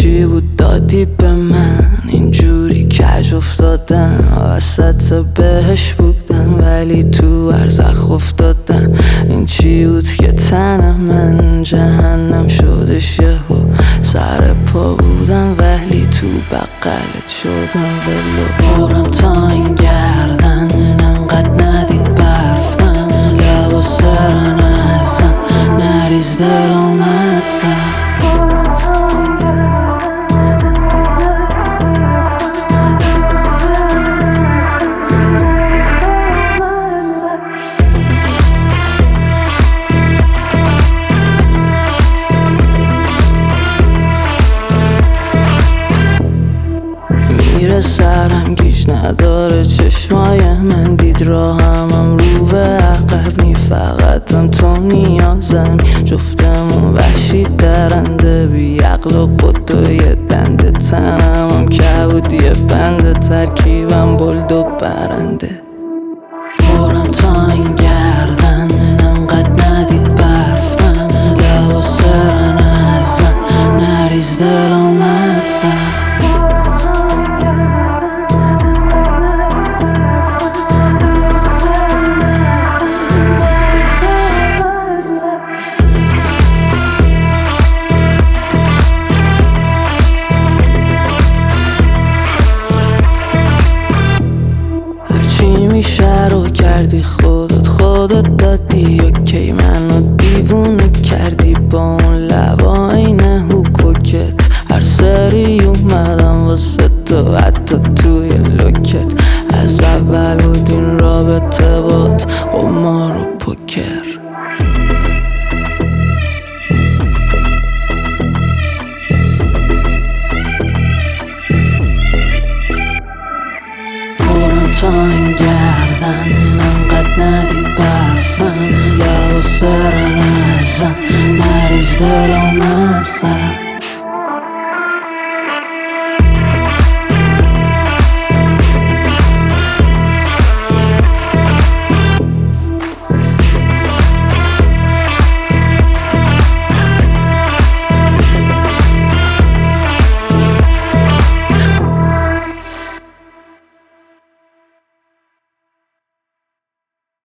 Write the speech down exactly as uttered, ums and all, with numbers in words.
چی بود دادی به من، اینجوری کج افتادم، وسط بهش بودم ولی تو برزخ افتادم. این چی بود که تن من جهنم شدش یهو، سر پا بودم ولی تو بغلت شدم ولو. برم تا این گردن انقدر ندید برف من، لب و سر نزن نریز دلم ازم. میره سرم گیج نداره چشمای من، دید راهمم رو به عقب نی، فقطم تو نیازم. جفتمون وحشی درنده بی عقل و قد و یه دنده، تنمم کبود یه بنده، ترکیبم بلد و برنده. برم تا این گردن انقدر ندید برف من، لب و سر نزن نریز دلم ازم. چی میشه رو کردی خودت خودت دادی، اوکی منو دیوونه کردی با اون لبای نه کوکت. هر سری اومدم واسه تو حتی توی لوکت، از اول بود این رابطه بود قمار و پوکر. تا این گردن انقدر ندید برف من، لب و سر نزن نریز دلم ازم.